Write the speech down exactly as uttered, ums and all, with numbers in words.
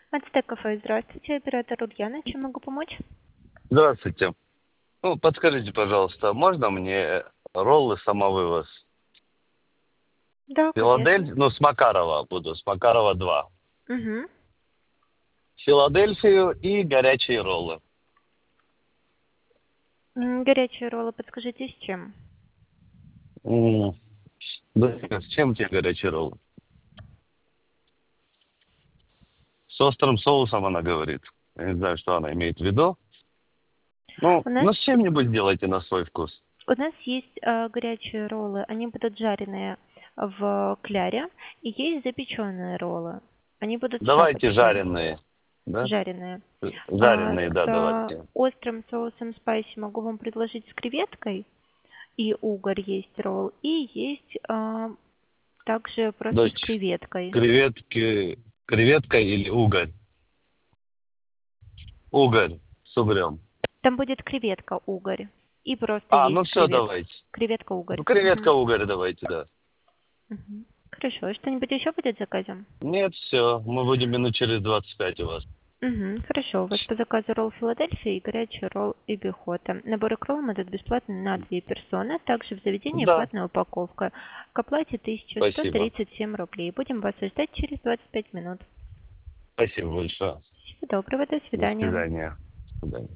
Ацтек кафе, здравствуйте, оператор Ульяна, чем могу помочь? Здравствуйте. Ну, подскажите, пожалуйста, можно мне роллы самовывоз? Да, конечно. Филадельфия, ну, с Макарова буду, с Макарова два. Угу. Филадельфию и горячие роллы. Горячие роллы, подскажите, с чем? М, да, с чем те горячие роллы? С острым соусом она говорит. Я не знаю, что она имеет в виду. Ну, У нас, ну с чем-нибудь сделайте на свой вкус. у нас есть э, горячие роллы, они будут жареные в кляре, и есть запеченные роллы. Они будут с Давайте шапочкой, жареные. Да? жареные. А, Жареные, да, с давайте. острым соусом спайси могу вам предложить с креветкой, и угорь есть ролл, и есть а, также просто с Дочь, креветкой. креветки, креветка или угорь? Угорь с угрем. Там будет креветка угорь. И просто А, есть ну все, креветка. давайте. Креветка угорь. Ну, креветка Мгм. угорь давайте, да. Мгм. Хорошо. Что-нибудь еще будет в заказе? Нет, все, мы будем минут через двадцать пять у вас. Угу. Хорошо. У вас по заказу ролл Филадельфия и горячий ролл Эбихота. Наборы к роллам идут бесплатно на две персоны. Также в заведении Да, платная упаковка. К оплате тысяча сто спасибо. тридцать семь рублей. Будем вас ждать через двадцать пять минут. Спасибо большое. Всего доброго. До До свидания. свидания. До свидания.